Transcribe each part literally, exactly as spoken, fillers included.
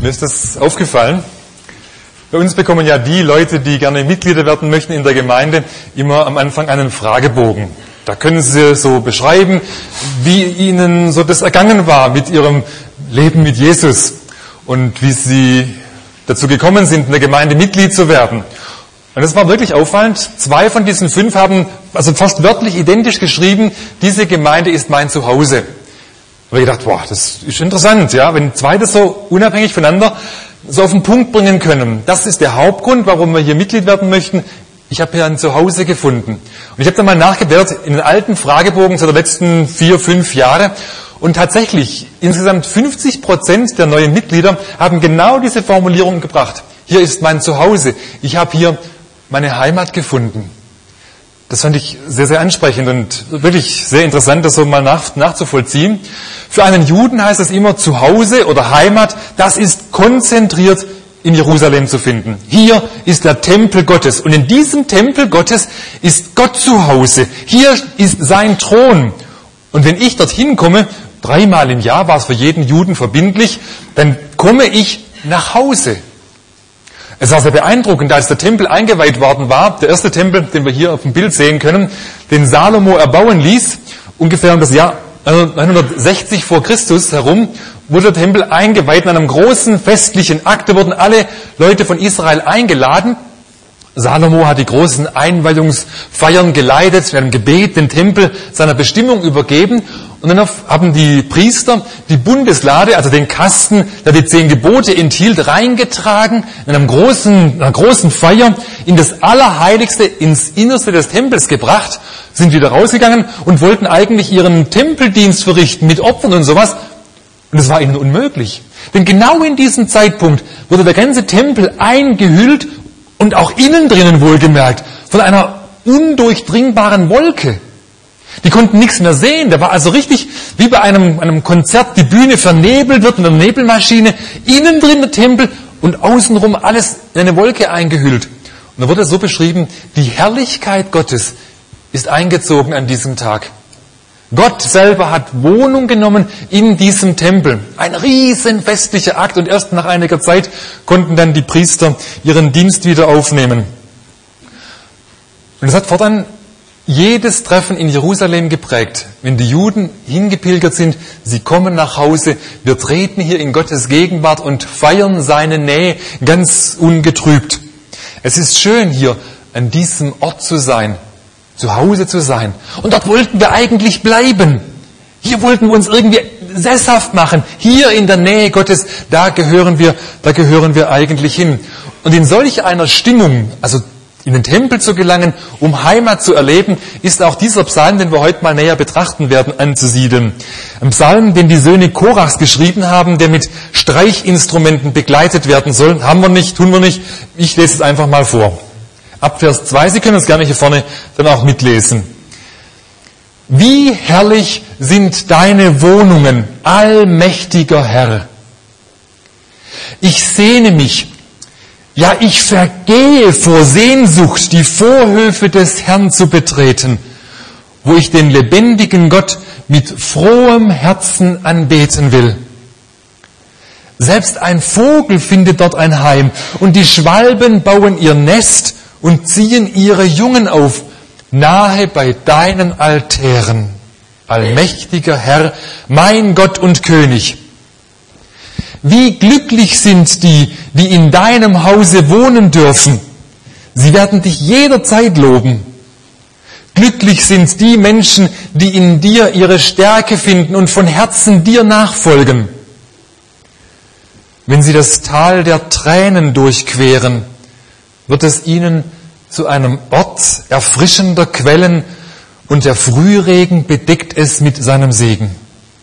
Mir ist das aufgefallen. Bei uns bekommen ja die Leute, die gerne Mitglieder werden möchten in der Gemeinde, immer am Anfang einen Fragebogen. Da können sie so beschreiben, wie ihnen so das ergangen war mit ihrem Leben mit Jesus und wie sie dazu gekommen sind, in der Gemeinde Mitglied zu werden. Und das war wirklich auffallend. Zwei von diesen fünf haben also fast wörtlich identisch geschrieben, diese Gemeinde ist mein Zuhause. Da habe ich gedacht, boah, das ist interessant, ja, wenn zwei das so unabhängig voneinander so auf den Punkt bringen können. Das ist der Hauptgrund, warum wir hier Mitglied werden möchten. Ich habe hier ein Zuhause gefunden. Und ich habe dann mal nachgeblättert in den alten Fragebogen der letzten vier, fünf Jahre. Und tatsächlich, insgesamt fünfzig Prozent der neuen Mitglieder haben genau diese Formulierung gebracht. Hier ist mein Zuhause. Ich habe hier meine Heimat gefunden. Das fand ich sehr, sehr ansprechend und wirklich sehr interessant, das so mal nach, nachzuvollziehen. Für einen Juden heißt es immer Zuhause oder Heimat, das ist konzentriert in Jerusalem zu finden. Hier ist der Tempel Gottes und in diesem Tempel Gottes ist Gott zu Hause. Hier ist sein Thron. Und wenn ich dorthin komme, dreimal im Jahr war es für jeden Juden verbindlich, dann komme ich nach Hause. Es war sehr beeindruckend, als der Tempel eingeweiht worden war, der erste Tempel, den wir hier auf dem Bild sehen können, den Salomo erbauen ließ, ungefähr um das Jahr neunhundertsechzig vor Christus herum, wurde der Tempel eingeweiht in einem großen festlichen Akt. Da wurden alle Leute von Israel eingeladen. Salomo hat die großen Einweihungsfeiern geleitet, mit einem Gebet den Tempel seiner Bestimmung übergeben. Und dann haben die Priester die Bundeslade, also den Kasten, der die zehn Gebote enthielt, reingetragen, in einem großen, einer großen Feier, in das Allerheiligste, ins Innerste des Tempels gebracht, sind wieder rausgegangen und wollten eigentlich ihren Tempeldienst verrichten mit Opfern und sowas. Und es war ihnen unmöglich. Denn genau in diesem Zeitpunkt wurde der ganze Tempel eingehüllt und auch innen drinnen wohlgemerkt von einer undurchdringbaren Wolke. Die konnten nichts mehr sehen. Da war also richtig wie bei einem, einem Konzert, die Bühne vernebelt wird mit einer Nebelmaschine, innen drin der Tempel und außenrum alles in eine Wolke eingehüllt. Und da wurde so beschrieben, die Herrlichkeit Gottes ist eingezogen an diesem Tag. Gott selber hat Wohnung genommen in diesem Tempel. Ein riesen festlicher Akt und erst nach einiger Zeit konnten dann die Priester ihren Dienst wieder aufnehmen. Und es hat fortan jedes Treffen in Jerusalem geprägt. Wenn die Juden hingepilgert sind, sie kommen nach Hause, wir treten hier in Gottes Gegenwart und feiern seine Nähe ganz ungetrübt. Es ist schön, hier an diesem Ort zu sein, zu Hause zu sein. Und dort wollten wir eigentlich bleiben. Hier wollten wir uns irgendwie sesshaft machen. Hier in der Nähe Gottes, da gehören wir, da gehören wir eigentlich hin. Und in solch einer Stimmung, also in den Tempel zu gelangen, um Heimat zu erleben, ist auch dieser Psalm, den wir heute mal näher betrachten werden, anzusiedeln. Ein Psalm, den die Söhne Korachs geschrieben haben, der mit Streichinstrumenten begleitet werden soll. Haben wir nicht, tun wir nicht. Ich lese es einfach mal vor. Ab Vers zwei, Sie können es gerne hier vorne dann auch mitlesen. Wie herrlich sind deine Wohnungen, allmächtiger Herr. Ich sehne mich, ja, ich vergehe vor Sehnsucht, die Vorhöfe des Herrn zu betreten, wo ich den lebendigen Gott mit frohem Herzen anbeten will. Selbst ein Vogel findet dort ein Heim und die Schwalben bauen ihr Nest und ziehen ihre Jungen auf, nahe bei deinen Altären. Allmächtiger Herr, mein Gott und König. Wie glücklich sind die, die in deinem Hause wohnen dürfen. Sie werden dich jederzeit loben. Glücklich sind die Menschen, die in dir ihre Stärke finden und von Herzen dir nachfolgen. Wenn sie das Tal der Tränen durchqueren, wird es ihnen zu einem Ort erfrischender Quellen und der Frühregen bedeckt es mit seinem Segen.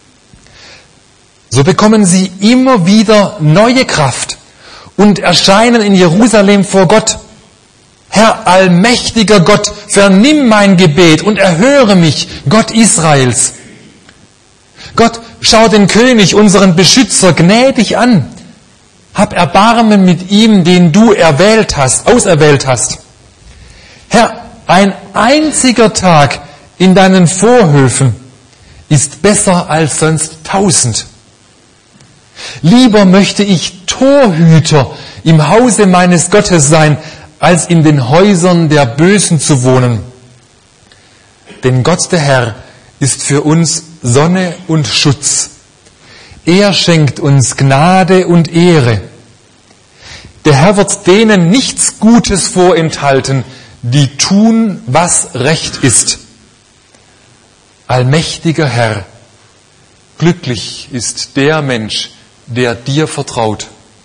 So bekommen sie immer wieder neue Kraft und erscheinen in Jerusalem vor Gott. Herr, allmächtiger Gott, vernimm mein Gebet und erhöre mich, Gott Israels. Gott, schau den König, unseren Beschützer, gnädig an. Hab Erbarmen mit ihm, den du erwählt hast, auserwählt hast. Herr, ein einziger Tag in deinen Vorhöfen ist besser als sonst tausend. Lieber möchte ich Torhüter im Hause meines Gottes sein, als in den Häusern der Bösen zu wohnen. Denn Gott, der Herr, ist für uns Sonne und Schutz. Er schenkt uns Gnade und Ehre. Der Herr wird denen nichts Gutes vorenthalten, die tun, was recht ist. Allmächtiger Herr, glücklich ist der Mensch, der dir vertraut.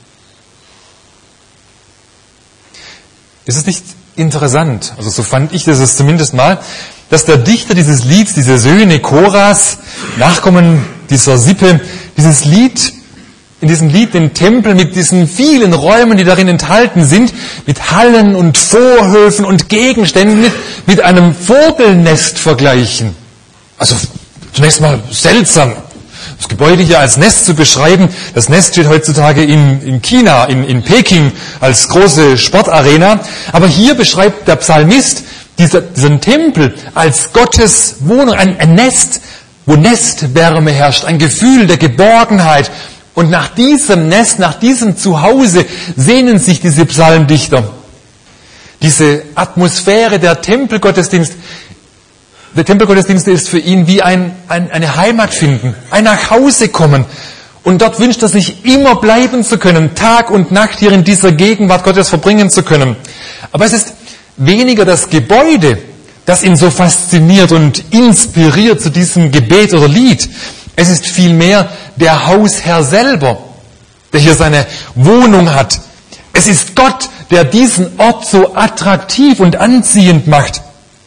Ist es nicht interessant, also so fand ich das zumindest mal, dass der Dichter dieses Lieds, diese Söhne Koras, Nachkommen dieser Sippe, dieses Lied, in diesem Lied den Tempel mit diesen vielen Räumen, die darin enthalten sind, mit Hallen und Vorhöfen und Gegenständen mit, mit einem Vogelnest vergleichen. Also zunächst mal seltsam, das Gebäude hier als Nest zu beschreiben. Das Nest steht heutzutage in, in China, in, in Peking als große Sportarena. Aber hier beschreibt der Psalmist dieser, diesen Tempel als Gottes Wohnung, ein, ein Nest, wo Nestwärme herrscht, ein Gefühl der Geborgenheit. Und nach diesem Nest, nach diesem Zuhause sehnen sich diese Psalmdichter. Diese Atmosphäre der Tempelgottesdienst, der Tempelgottesdienst ist für ihn wie ein, ein, eine Heimat finden, ein Nachhause kommen. Und dort wünscht er sich immer bleiben zu können, Tag und Nacht hier in dieser Gegenwart Gottes verbringen zu können. Aber es ist weniger das Gebäude, das ihn so fasziniert und inspiriert zu diesem Gebet oder Lied. Es ist vielmehr der Hausherr selber, der hier seine Wohnung hat. Es ist Gott, der diesen Ort so attraktiv und anziehend macht.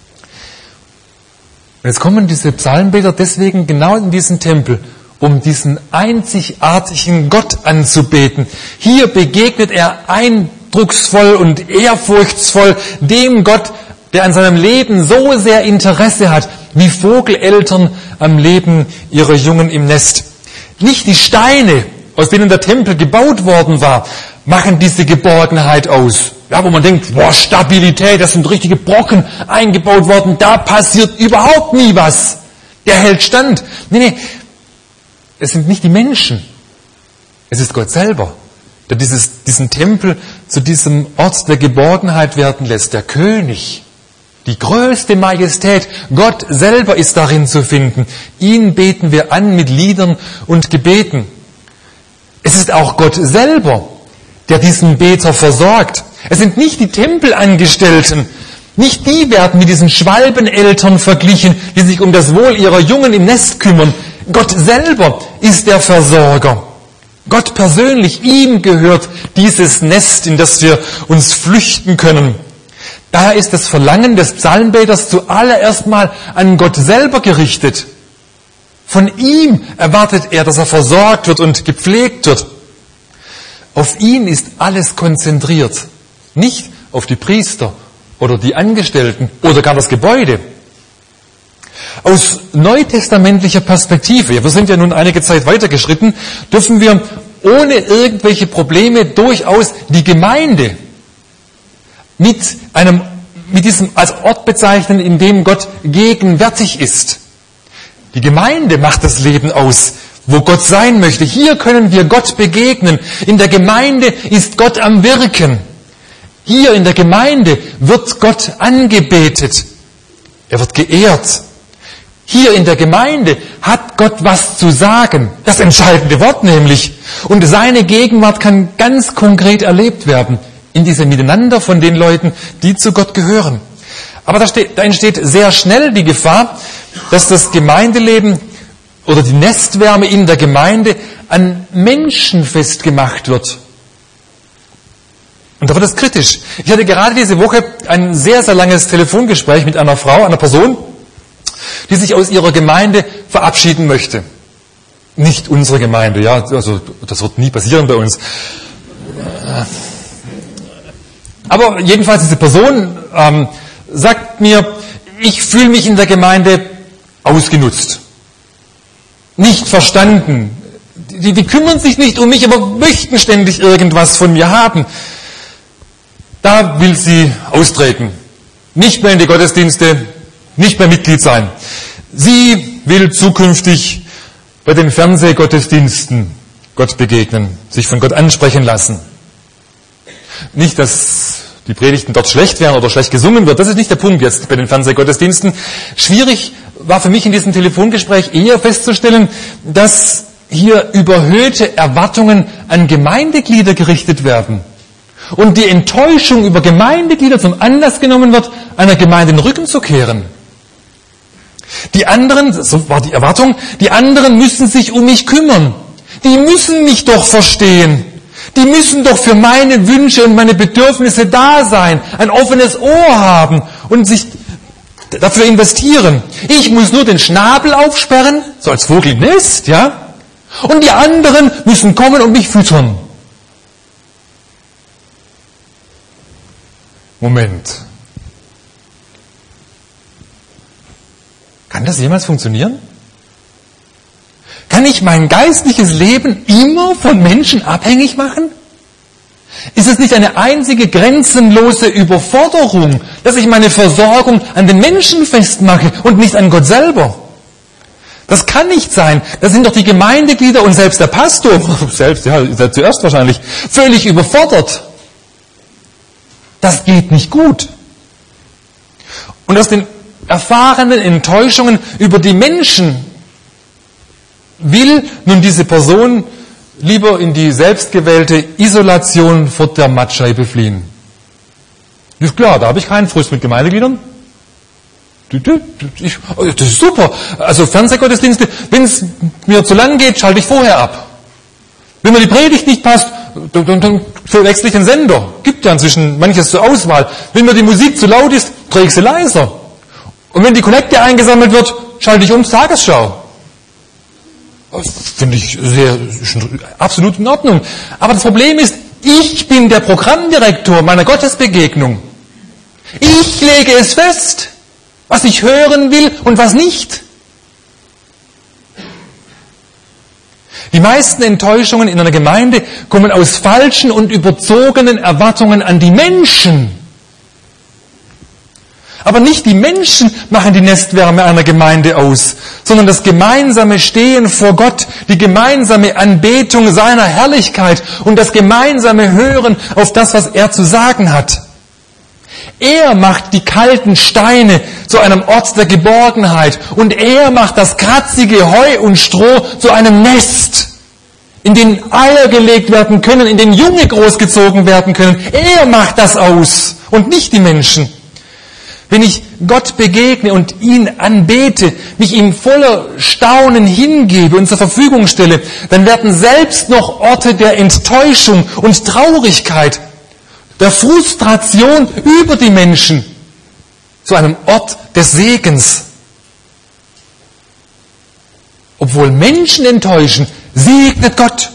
Und jetzt kommen diese Psalmbeter deswegen genau in diesen Tempel, um diesen einzigartigen Gott anzubeten. Hier begegnet er eindrucksvoll und ehrfurchtsvoll dem Gott, der an seinem Leben so sehr Interesse hat, wie Vogeleltern am Leben ihrer Jungen im Nest. Nicht die Steine, aus denen der Tempel gebaut worden war, machen diese Geborgenheit aus. Ja, wo man denkt, boah, Stabilität, das sind richtige Brocken eingebaut worden, da passiert überhaupt nie was. Der hält stand. Nee, nee, es sind nicht die Menschen. Es ist Gott selber, der dieses, diesen Tempel zu diesem Ort der Geborgenheit werden lässt. Der König, die größte Majestät, Gott selber ist darin zu finden. Ihn beten wir an mit Liedern und Gebeten. Es ist auch Gott selber, der diesen Beter versorgt. Es sind nicht die Tempelangestellten, nicht die werden mit diesen Schwalbeneltern verglichen, die sich um das Wohl ihrer Jungen im Nest kümmern. Gott selber ist der Versorger. Gott persönlich, ihm gehört dieses Nest, in das wir uns flüchten können. Daher ist das Verlangen des Psalmbeters zuallererst mal an Gott selber gerichtet. Von ihm erwartet er, dass er versorgt wird und gepflegt wird. Auf ihn ist alles konzentriert, nicht auf die Priester oder die Angestellten oder gar das Gebäude. Aus neutestamentlicher Perspektive, ja, wir sind ja nun einige Zeit weitergeschritten, dürfen wir ohne irgendwelche Probleme durchaus die Gemeinde mit einem, mit diesem als Ort bezeichnen, in dem Gott gegenwärtig ist. Die Gemeinde macht das Leben aus, wo Gott sein möchte. Hier können wir Gott begegnen. In der Gemeinde ist Gott am Wirken. Hier in der Gemeinde wird Gott angebetet. Er wird geehrt. Hier in der Gemeinde hat Gott was zu sagen. Das entscheidende Wort nämlich. Und seine Gegenwart kann ganz konkret erlebt werden. In diesem Miteinander von den Leuten, die zu Gott gehören. Aber da, steht, da entsteht sehr schnell die Gefahr, dass das Gemeindeleben oder die Nestwärme in der Gemeinde an Menschen festgemacht wird. Und da wird es kritisch. Ich hatte gerade diese Woche ein sehr, sehr langes Telefongespräch mit einer Frau, einer Person, die sich aus ihrer Gemeinde verabschieden möchte. Nicht unsere Gemeinde, ja, also das wird nie passieren bei uns. Aber jedenfalls diese Person ähm, sagt mir, ich fühle mich in der Gemeinde ausgenutzt, nicht verstanden. Die, die kümmern sich nicht um mich, aber möchten ständig irgendwas von mir haben. Da will sie austreten, nicht mehr in die Gottesdienste, nicht mehr Mitglied sein. Sie will zukünftig bei den Fernsehgottesdiensten Gott begegnen, sich von Gott ansprechen lassen. Nicht, dass die Predigten dort schlecht wären oder schlecht gesungen wird, das ist nicht der Punkt jetzt bei den Fernsehgottesdiensten. Schwierig war für mich in diesem Telefongespräch eher festzustellen, dass hier überhöhte Erwartungen an Gemeindeglieder gerichtet werden und die Enttäuschung über Gemeindeglieder zum Anlass genommen wird, einer Gemeinde den Rücken zu kehren. Die anderen, so war die Erwartung, die anderen müssen sich um mich kümmern. Die müssen mich doch verstehen. Die müssen doch für meine Wünsche und meine Bedürfnisse da sein, ein offenes Ohr haben und sich dafür investieren. Ich muss nur den Schnabel aufsperren, so als Vogel im Nest, ja? Und die anderen müssen kommen und mich füttern. Moment. Kann das jemals funktionieren? Kann ich mein geistliches Leben immer von Menschen abhängig machen? Ist es nicht eine einzige grenzenlose Überforderung, dass ich meine Versorgung an den Menschen festmache und nicht an Gott selber? Das kann nicht sein. Da sind doch die Gemeindeglieder und selbst der Pastor, selbst, ja, zuerst wahrscheinlich, völlig überfordert. Das geht nicht gut. Und aus den erfahrenen Enttäuschungen über die Menschen will nun diese Person lieber in die selbstgewählte Isolation vor der Mattscheibe fliehen. Ist klar, da habe ich keinen Frust mit Gemeindegliedern. Das ist super. Also Fernsehgottesdienste, wenn es mir zu lang geht, schalte ich vorher ab. Wenn mir die Predigt nicht passt, dann, dann, dann wechsle ich den Sender. Gibt ja inzwischen manches zur Auswahl. Wenn mir die Musik zu laut ist, drehe ich sie leiser. Und wenn die Kollekte eingesammelt wird, schalte ich um zur Tagesschau. Das finde ich sehr, absolut in Ordnung. Aber das Problem ist, ich bin der Programmdirektor meiner Gottesbegegnung. Ich lege es fest, was ich hören will und was nicht. Die meisten Enttäuschungen in einer Gemeinde kommen aus falschen und überzogenen Erwartungen an die Menschen. Aber nicht die Menschen machen die Nestwärme einer Gemeinde aus, sondern das gemeinsame Stehen vor Gott, die gemeinsame Anbetung seiner Herrlichkeit und das gemeinsame Hören auf das, was er zu sagen hat. Er macht die kalten Steine zu einem Ort der Geborgenheit und er macht das kratzige Heu und Stroh zu einem Nest, in den Eier gelegt werden können, in den Junge großgezogen werden können. Er macht das aus und nicht die Menschen. Wenn ich Gott begegne und ihn anbete, mich ihm voller Staunen hingebe und zur Verfügung stelle, dann werden selbst noch Orte der Enttäuschung und Traurigkeit, der Frustration über die Menschen zu einem Ort des Segens. Obwohl Menschen enttäuschen, segnet Gott.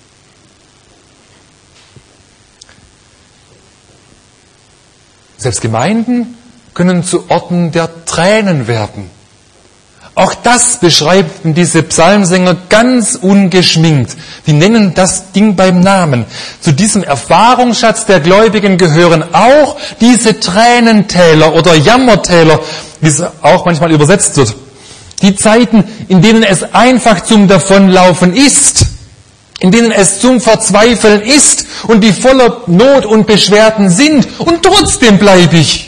Selbst Gemeinden können zu Orten der Tränen werden. Auch das beschreiben diese Psalmsänger ganz ungeschminkt. Die nennen das Ding beim Namen. Zu diesem Erfahrungsschatz der Gläubigen gehören auch diese Tränentäler oder Jammertäler, wie es auch manchmal übersetzt wird. Die Zeiten, in denen es einfach zum Davonlaufen ist, in denen es zum Verzweifeln ist und die voller Not und Beschwerden sind. Und trotzdem bleibe ich.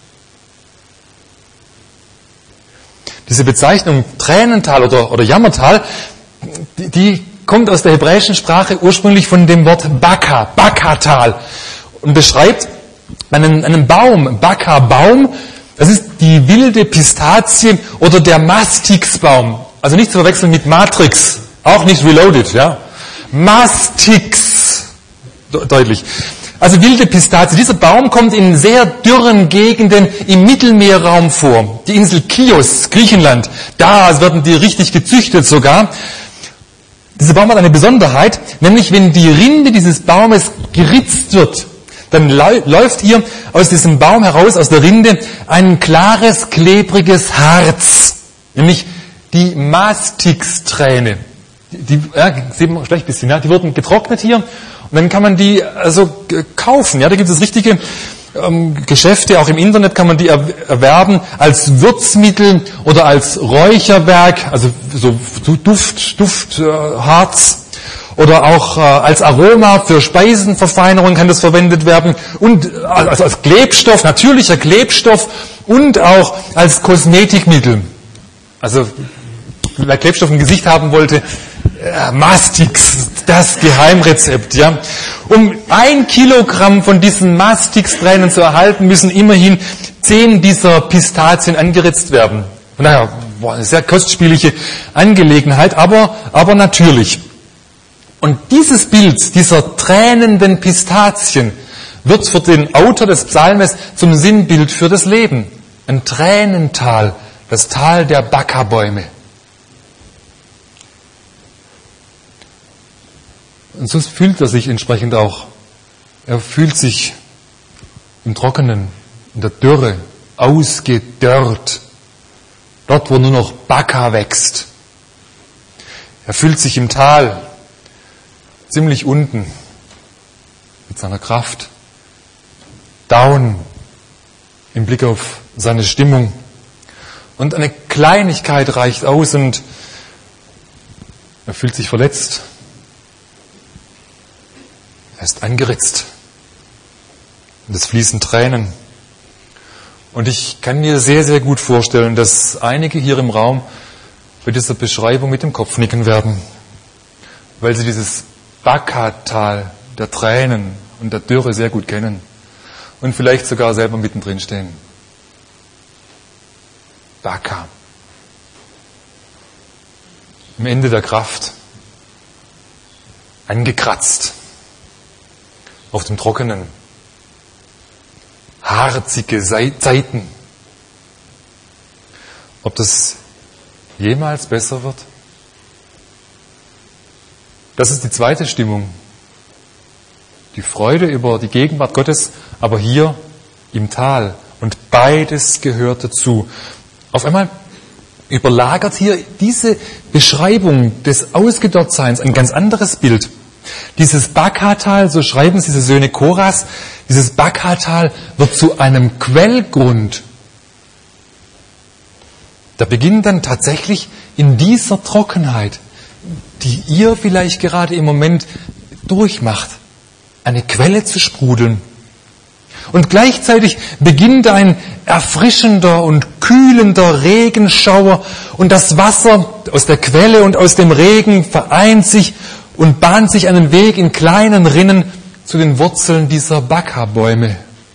Diese Bezeichnung Tränental oder, oder Jammertal, die, die kommt aus der hebräischen Sprache ursprünglich von dem Wort Baka, Bakatal, und beschreibt einen, einen Baum, Baka-Baum, das ist die wilde Pistazie oder der Mastixbaum. Also nicht zu verwechseln mit Matrix, auch nicht Reloaded, ja. Mastix, de- deutlich. Also wilde Pistazie. Dieser Baum kommt in sehr dürren Gegenden im Mittelmeerraum vor. Die Insel Chios, Griechenland, da werden die richtig gezüchtet sogar. Dieser Baum hat eine Besonderheit, nämlich wenn die Rinde dieses Baumes geritzt wird, dann läuft hier aus diesem Baum heraus, aus der Rinde, ein klares, klebriges Harz, nämlich die Mastixträne. Die, die ja, sieht man schlecht ein bisschen, ja, die wurden getrocknet hier. Und dann kann man die also kaufen. Ja, da gibt es richtige ähm, Geschäfte, auch im Internet kann man die erwerben als Würzmittel oder als Räucherwerk, also so Duft, Duftharz. Oder auch äh, als Aroma für Speisenverfeinerung kann das verwendet werden. Und äh, also als Klebstoff, natürlicher Klebstoff und auch als Kosmetikmittel. Also wer Klebstoff im Gesicht haben wollte, äh, Mastix, das Geheimrezept. Ja. Um ein Kilogramm von diesen Mastix-Tränen zu erhalten, müssen immerhin zehn dieser Pistazien angeritzt werden. Von daher, boah, eine sehr kostspielige Angelegenheit, aber, aber natürlich. Und dieses Bild dieser tränenden Pistazien wird für den Autor des Psalmes zum Sinnbild für das Leben. Ein Tränental, das Tal der Backerbäume. Und so fühlt er sich entsprechend auch. Er fühlt sich im Trockenen, in der Dürre, ausgedörrt. Dort, wo nur noch Backa wächst. Er fühlt sich im Tal, ziemlich unten, mit seiner Kraft, down, im Blick auf seine Stimmung. Und eine Kleinigkeit reicht aus und er fühlt sich verletzt. Er ist angeritzt. Und es fließen Tränen. Und ich kann mir sehr, sehr gut vorstellen, dass einige hier im Raum bei dieser Beschreibung mit dem Kopf nicken werden, weil sie dieses Backa-Tal der Tränen und der Dürre sehr gut kennen und vielleicht sogar selber mittendrin stehen. Backa. Am Ende der Kraft. Angekratzt. Auf dem Trockenen. Harzige Zeiten. Ob das jemals besser wird? Das ist die zweite Stimmung. Die Freude über die Gegenwart Gottes, aber hier im Tal. Und beides gehört dazu. Auf einmal überlagert hier diese Beschreibung des Ausgedörrtseins ein ganz anderes Bild. Dieses Backa-Tal, so schreiben es diese Söhne Koras, dieses Backa-Tal wird zu einem Quellgrund. Da beginnt dann tatsächlich in dieser Trockenheit, die ihr vielleicht gerade im Moment durchmacht, eine Quelle zu sprudeln. Und gleichzeitig beginnt ein erfrischender und kühlender Regenschauer und das Wasser aus der Quelle und aus dem Regen vereint sich und bahnt sich einen Weg in kleinen Rinnen zu den Wurzeln dieser Backa-Bäume.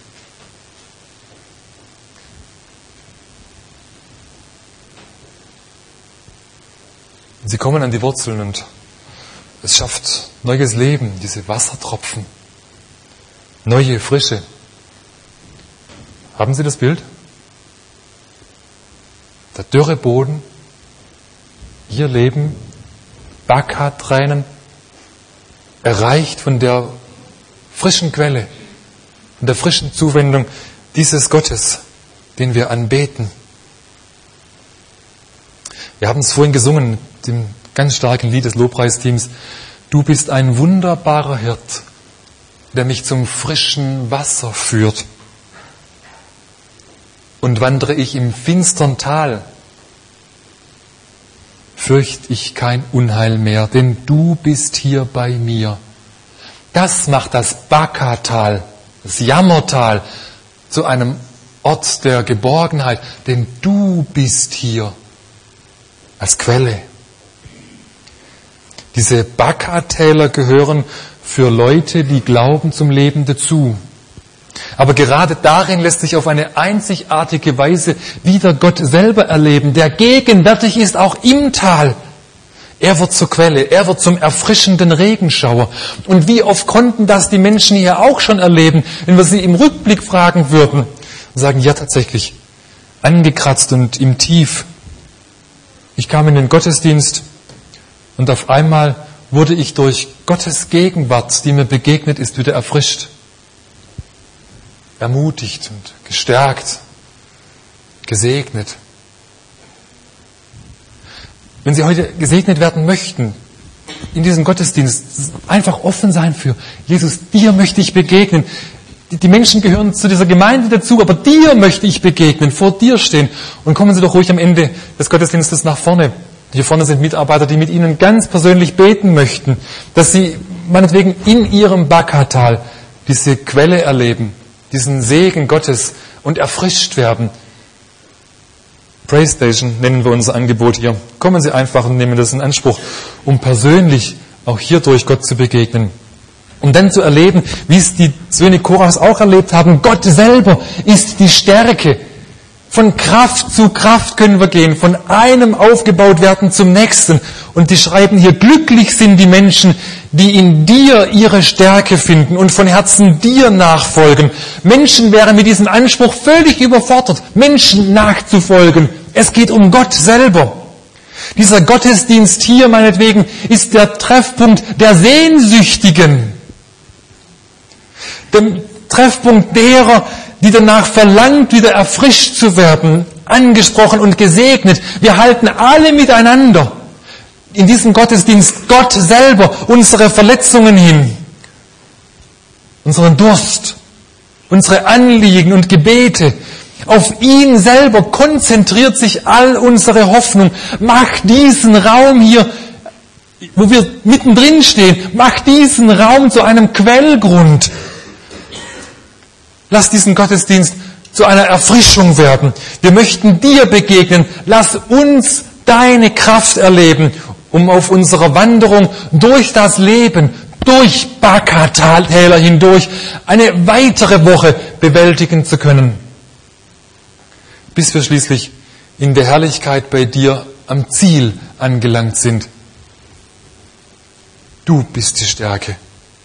Sie kommen an die Wurzeln und es schafft neues Leben, diese Wassertropfen, neue Frische. Haben Sie das Bild? Der dürre Boden, ihr Leben, Backa-Tränen, erreicht von der frischen Quelle, von der frischen Zuwendung dieses Gottes, den wir anbeten. Wir haben es vorhin gesungen, dem ganz starken Lied des Lobpreisteams. Du bist ein wunderbarer Hirt, der mich zum frischen Wasser führt. Und wandere ich im finstern Tal, fürcht ich kein Unheil mehr, denn du bist hier bei mir. Das macht das Backa-Tal, das Jammertal, zu einem Ort der Geborgenheit, denn du bist hier als Quelle. Diese Backa-Täler gehören für Leute, die glauben, zum Leben dazu. Aber gerade darin lässt sich auf eine einzigartige Weise wieder Gott selber erleben, der gegenwärtig ist, auch im Tal. Er wird zur Quelle, er wird zum erfrischenden Regenschauer. Und wie oft konnten das die Menschen hier auch schon erleben, wenn wir sie im Rückblick fragen würden und sagen, ja tatsächlich, angekratzt und im Tief. Ich kam in den Gottesdienst und auf einmal wurde ich durch Gottes Gegenwart, die mir begegnet ist, wieder erfrischt. Ermutigt und gestärkt, gesegnet. Wenn Sie heute gesegnet werden möchten, in diesem Gottesdienst, einfach offen sein für Jesus, dir möchte ich begegnen. Die Menschen gehören zu dieser Gemeinde dazu, aber dir möchte ich begegnen, vor dir stehen. Und kommen Sie doch ruhig am Ende des Gottesdienstes nach vorne. Hier vorne sind Mitarbeiter, die mit Ihnen ganz persönlich beten möchten, dass Sie meinetwegen in Ihrem Bakatal diese Quelle erleben, diesen Segen Gottes und erfrischt werden. PrayStation nennen wir unser Angebot hier. Kommen Sie einfach und nehmen das in Anspruch, um persönlich auch hier durch Gott zu begegnen. Um dann zu erleben, wie es die Söhne Korachs auch erlebt haben, Gott selber ist die Stärke. Von Kraft zu Kraft können wir gehen, von einem aufgebaut werden zum nächsten. Und die schreiben hier, glücklich sind die Menschen, die in dir ihre Stärke finden und von Herzen dir nachfolgen. Menschen wären mit diesem Anspruch völlig überfordert, Menschen nachzufolgen. Es geht um Gott selber. Dieser Gottesdienst hier meinetwegen ist der Treffpunkt der Sehnsüchtigen. Der Treffpunkt derer, die danach verlangt, wieder erfrischt zu werden, angesprochen und gesegnet. Wir halten alle miteinander in diesem Gottesdienst Gott selber unsere Verletzungen hin, unseren Durst, unsere Anliegen und Gebete. Auf ihn selber konzentriert sich all unsere Hoffnung. Mach diesen Raum hier, wo wir mittendrin stehen, mach diesen Raum zu einem Quellgrund. Lass diesen Gottesdienst zu einer Erfrischung werden. Wir möchten dir begegnen. Lass uns deine Kraft erleben, um auf unserer Wanderung durch das Leben, durch Bakatäler hindurch, eine weitere Woche bewältigen zu können. Bis wir schließlich in der Herrlichkeit bei dir am Ziel angelangt sind. Du bist die Stärke.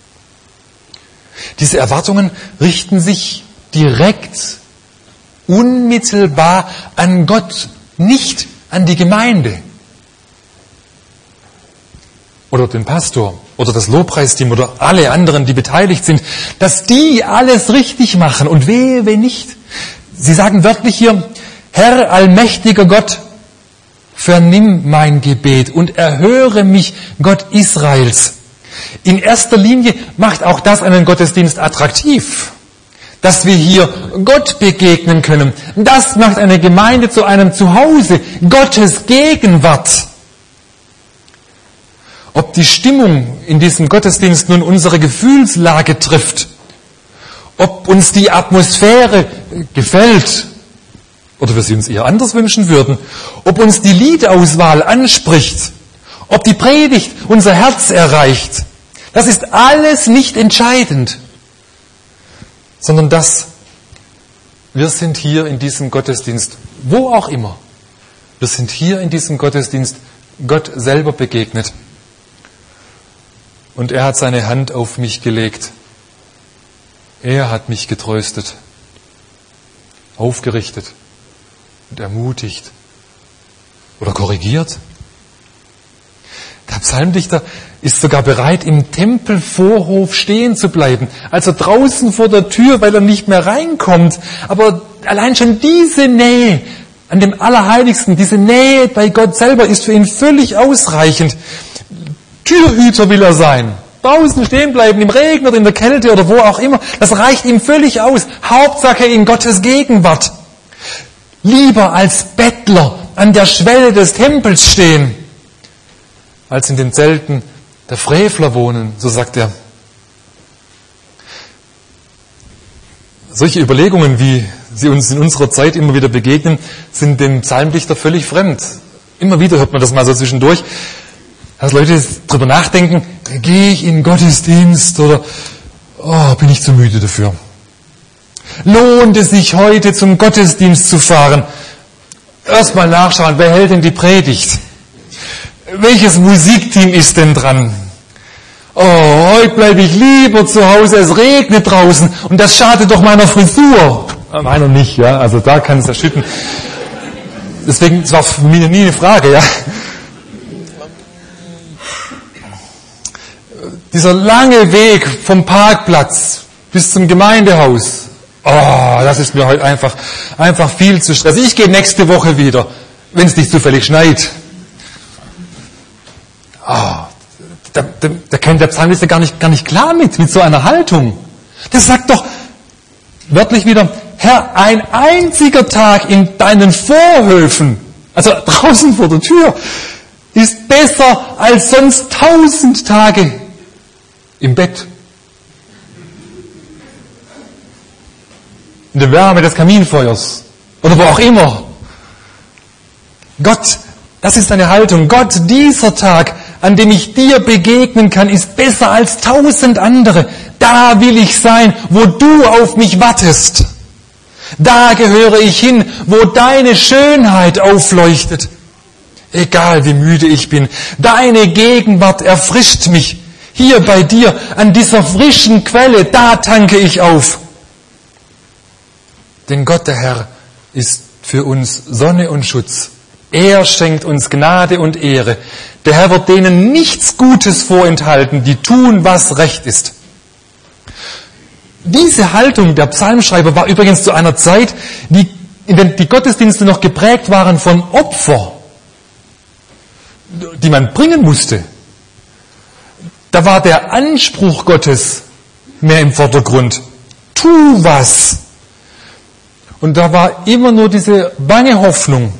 Diese Erwartungen richten sich direkt, unmittelbar an Gott, nicht an die Gemeinde oder den Pastor oder das Lobpreisteam oder alle anderen, die beteiligt sind, dass die alles richtig machen und wehe, wenn nicht. Sie sagen wörtlich hier, Herr, allmächtiger Gott, vernimm mein Gebet und erhöre mich, Gott Israels. In erster Linie macht auch das einen Gottesdienst attraktiv, dass wir hier Gott begegnen können. Das macht eine Gemeinde zu einem Zuhause, Gottes Gegenwart. Ob die Stimmung in diesem Gottesdienst nun unsere Gefühlslage trifft, ob uns die Atmosphäre gefällt oder wir sie uns eher anders wünschen würden, ob uns die Liedauswahl anspricht, ob die Predigt unser Herz erreicht, das ist alles nicht entscheidend, sondern das, wir sind hier in diesem Gottesdienst, wo auch immer, wir sind hier in diesem Gottesdienst Gott selber begegnet. Und er hat seine Hand auf mich gelegt. Er hat mich getröstet, aufgerichtet und ermutigt oder korrigiert. Der Psalmdichter ist sogar bereit, im Tempelvorhof stehen zu bleiben, also draußen vor der Tür, weil er nicht mehr reinkommt. Aber allein schon diese Nähe an dem Allerheiligsten, diese Nähe bei Gott selber ist für ihn völlig ausreichend. Türhüter will er sein. Draußen stehen bleiben, im Regen oder in der Kälte oder wo auch immer. Das reicht ihm völlig aus. Hauptsache in Gottes Gegenwart. Lieber als Bettler an der Schwelle des Tempels stehen, als in den Zelten der Frevler wohnen, so sagt er. Solche Überlegungen, wie sie uns in unserer Zeit immer wieder begegnen, sind dem Psalmdichter völlig fremd. Immer wieder hört man das mal so zwischendurch, dass Leute drüber nachdenken, gehe ich in den Gottesdienst oder oh, bin ich zu müde dafür? Lohnt es sich heute zum Gottesdienst zu fahren? Erstmal nachschauen, wer hält denn die Predigt? Welches Musikteam ist denn dran? Oh, heute bleibe ich lieber zu Hause, es regnet draußen und das schadet doch meiner Frisur. Meiner nicht, ja, also da kann es erschüttern. Deswegen, es war für mich nie eine Frage, ja. Dieser lange Weg vom Parkplatz bis zum Gemeindehaus, oh, das ist mir heute einfach, einfach viel zu stressig. Ich gehe nächste Woche wieder, wenn es nicht zufällig schneit. Oh, da, da, da kennt der Psalmist ja gar nicht, gar nicht klar mit, mit so einer Haltung. Der sagt doch wörtlich wieder, Herr, ein einziger Tag in deinen Vorhöfen, also draußen vor der Tür, ist besser als sonst tausend Tage im Bett. In der Wärme des Kaminfeuers oder wo auch immer. Gott, das ist eine Haltung. Gott, dieser Tag, an dem ich dir begegnen kann, ist besser als tausend andere. Da will ich sein, wo du auf mich wartest. Da gehöre ich hin, wo deine Schönheit aufleuchtet. Egal wie müde ich bin, deine Gegenwart erfrischt mich. Hier bei dir, an dieser frischen Quelle, da tanke ich auf. Denn Gott, der Herr, ist für uns Sonne und Schutz. Er schenkt uns Gnade und Ehre. Der Herr wird denen nichts Gutes vorenthalten, die tun, was recht ist. Diese Haltung der Psalmschreiber war übrigens zu einer Zeit, die, in der die Gottesdienste noch geprägt waren von Opfer, die man bringen musste. Da war der Anspruch Gottes mehr im Vordergrund. Tu was! Und da war immer nur diese bange Hoffnung.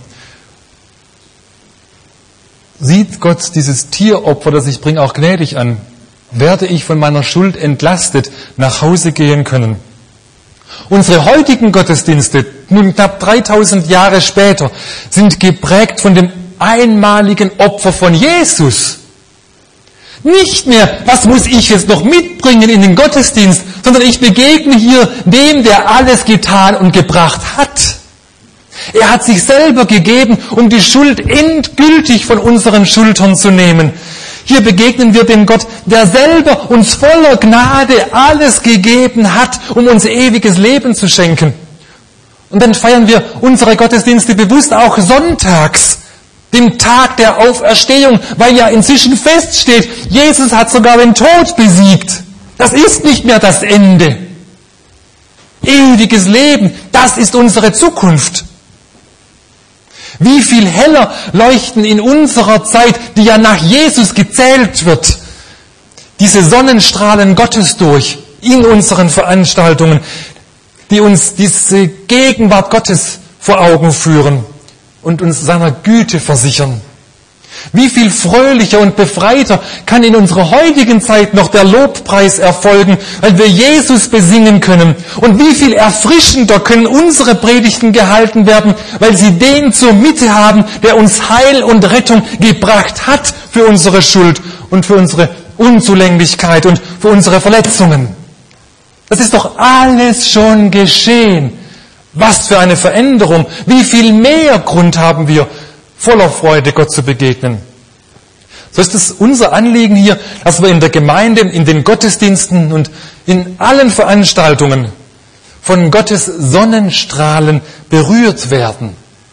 Sieht Gott dieses Tieropfer, das ich bringe, auch gnädig an? Werde ich von meiner Schuld entlastet nach Hause gehen können? Unsere heutigen Gottesdienste, nun knapp dreitausend Jahre später, sind geprägt von dem einmaligen Opfer von Jesus. Nicht mehr, was muss ich jetzt noch mitbringen in den Gottesdienst, sondern ich begegne hier dem, der alles getan und gebracht hat. Er hat sich selber gegeben, um die Schuld endgültig von unseren Schultern zu nehmen. Hier begegnen wir dem Gott, der selber uns voller Gnade alles gegeben hat, um uns ewiges Leben zu schenken. Und dann feiern wir unsere Gottesdienste bewusst auch sonntags, dem Tag der Auferstehung, weil ja inzwischen feststeht, Jesus hat sogar den Tod besiegt. Das ist nicht mehr das Ende. Ewiges Leben, das ist unsere Zukunft. Wie viel heller leuchten in unserer Zeit, die ja nach Jesus gezählt wird, diese Sonnenstrahlen Gottes durch in unseren Veranstaltungen, die uns diese Gegenwart Gottes vor Augen führen und uns seiner Güte versichern. Wie viel fröhlicher und befreiter kann in unserer heutigen Zeit noch der Lobpreis erfolgen, weil wir Jesus besingen können. Und wie viel erfrischender können unsere Predigten gehalten werden, weil sie den zur Mitte haben, der uns Heil und Rettung gebracht hat für unsere Schuld und für unsere Unzulänglichkeit und für unsere Verletzungen. Das ist doch alles schon geschehen. Was für eine Veränderung. Wie viel mehr Grund haben wir, voller Freude Gott zu begegnen. So ist es unser Anliegen hier, dass wir in der Gemeinde, in den Gottesdiensten und in allen Veranstaltungen von Gottes Sonnenstrahlen berührt werden.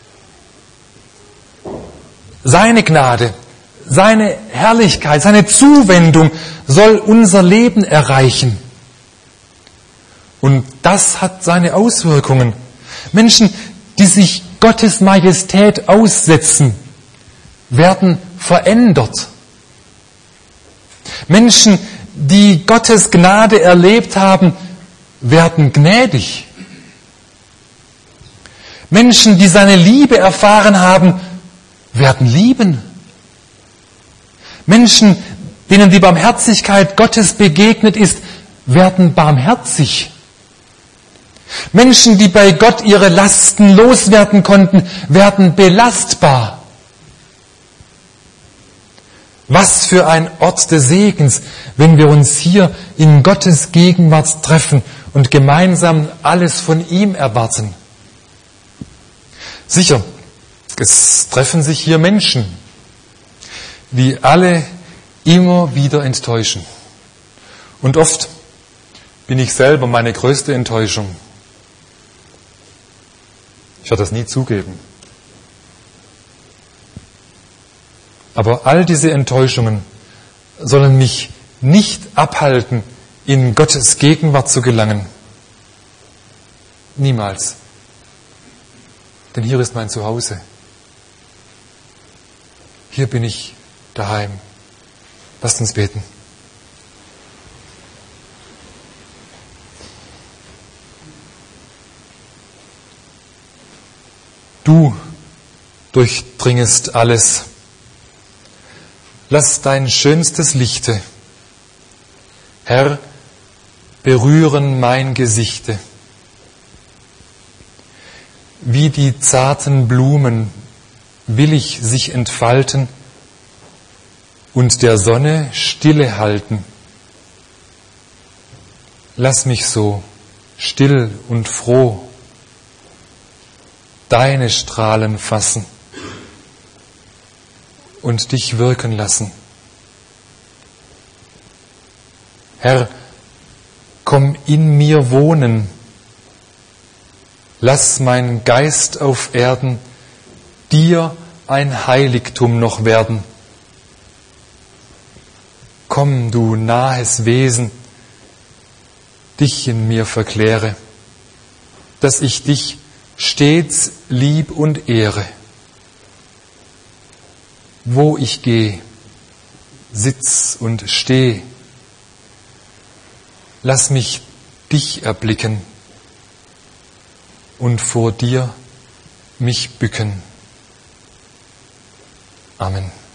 Seine Gnade, seine Herrlichkeit, seine Zuwendung soll unser Leben erreichen. Und das hat seine Auswirkungen. Menschen, die sich Gottes Majestät aussetzen, werden verändert. Menschen, die Gottes Gnade erlebt haben, werden gnädig. Menschen, die seine Liebe erfahren haben, werden lieben. Menschen, denen die Barmherzigkeit Gottes begegnet ist, werden barmherzig. Menschen, die bei Gott ihre Lasten loswerden konnten, werden belastbar. Was für ein Ort des Segens, wenn wir uns hier in Gottes Gegenwart treffen und gemeinsam alles von ihm erwarten. Sicher, es treffen sich hier Menschen, die alle immer wieder enttäuschen. Und oft bin ich selber meine größte Enttäuschung. Ich werde das nie zugeben. Aber all diese Enttäuschungen sollen mich nicht abhalten, in Gottes Gegenwart zu gelangen. Niemals. Denn hier ist mein Zuhause. Hier bin ich daheim. Lasst uns beten. Du durchdringest alles. lass dein schönstes Lichte, Herr, berühren mein Gesichte. Wie die zarten Blumen willig sich entfalten und der Sonne Stille halten. Lass mich so still und froh deine Strahlen fassen und dich wirken lassen. Herr, komm in mir wohnen, lass mein Geist auf Erden dir ein Heiligtum noch werden. Komm, du nahes Wesen, dich in mir verkläre, dass ich dich stets lieb und ehre. Wo ich geh, sitz und steh, lass mich dich erblicken und vor dir mich bücken. Amen.